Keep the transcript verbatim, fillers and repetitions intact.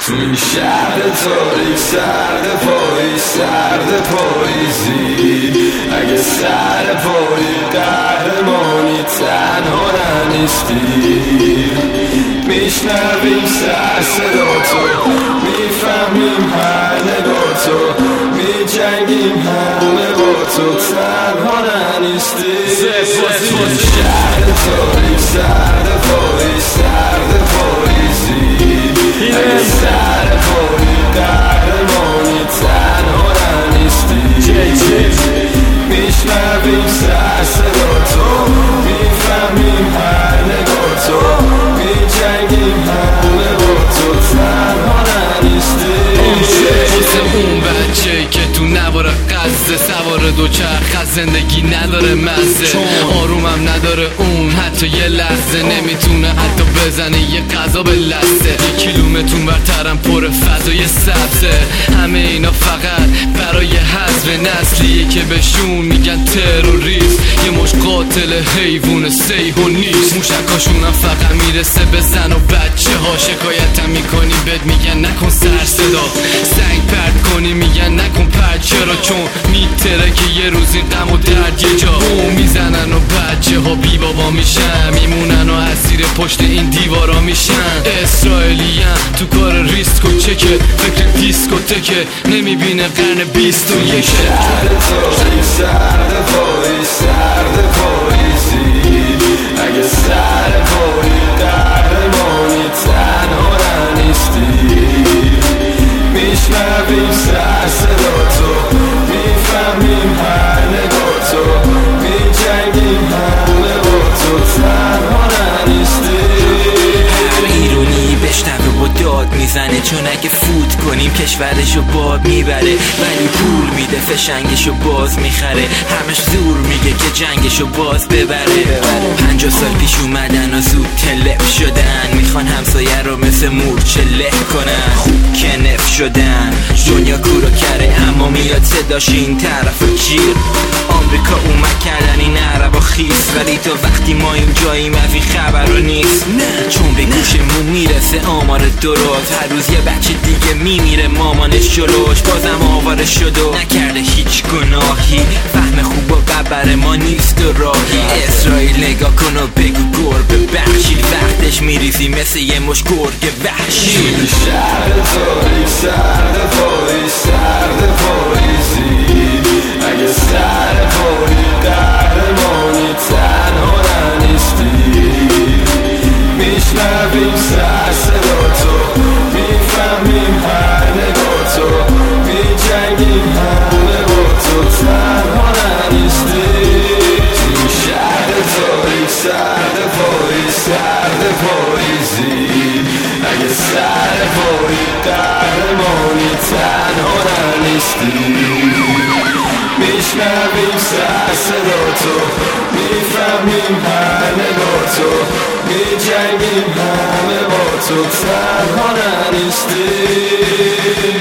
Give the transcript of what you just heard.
تو این شهر تاریک سرد پایی سرد پاییزی اگه سر پایی قهرمانی تنها ننیستی میشنویم سر صدا تو میفهمیم هر نگاه تو میجنگیم همه با تو تنها ننیستی تو این شهر تاریک سرد پایی سرد پاییزی اگه سر پایی قهرمانی تنها ننیستی میشنویم سر صدا تو میفهمیم هر نگاه تو میجنگیم همه با تو تنها ننیستی اون بچه‌ای که تو نوار قصد سوار دوچرخ از زندگی نداره مزه آرومم نداره اون حتی یه لحظه نمیتونه حتی بزنه یه غذا به لسته یه کیلومتر برترم پر فضای سبزه همه اینا فقط برای حذف نسلیه که بهشون میگن تروریست یه مش قاتل حیوان سیح و نیست موشکاشونم فقط میرسه به زن و بچه ها شکایتم میکنی بد میگن نکن سر صدا سنگ پرد کنی میگن نکن پرد چرا چون میتره که یه روز این غم و درد یه جا بوم میزنن و بچه ها بی بابا میشن میمونن و اسیر پشت این دیوارا میشن اسرائیلی هم تو کار ریسک و چکه فکر دیسکوتکه نمیبینه قرن بیست و یکه شهر تاریک سرد پایی سرد پاییزی اگه سر پایی قهرمانی تنها ننیستی میشنویم سر صدا تو میفهمیم هر نگاه تو میجنگیم همه با تو تنها ننیستی هر ایرونی بشنوه و داد میزنه چون اگه فوت کنیم کشورشو باد میبره ولی پول میده فشنگشو باز میخره همش زور میگه که جنگشو باز ببره پنجاه سال پیش اومدن و زود تلف شدن میخوان همسایه رو مثل مورچه له کنن خوب که نف شدن دنیا کورو کره اما میاد صداش این طرف گیر آمریکا اومد کردن این عربا خیس ولی تا وقتی ما این جاییم از این خبر رو نیست نه چون به گوشمون میرسه آمار درست هر روز یه بچه دیگه میمیره مامانش جلوش بازم آواره شد و نکرده هیچ گناهی فهم خوب و قبر ما نیست و راهی اسرائیل نگاه کن و بگو گربه بخشی وقتش میریزی مثل یه مش گرگ وحشی توی شهر تاریک سرد پایی سرد پاییزی اگه سر پایی قهرمانی تنها ننیستی میشنویم سر صدا تو میفهمیم هر نگاه تو میجنگیم همه با تو تنها ننیستی توی شهر تاریک سرد پایی سرد پاییزی اگه سر پایی قهرمانی تنها ننیستی میشنویم سر صدا تو میفهمیم هر نگاه تو میجنگیم همه با تو تنها ننیستی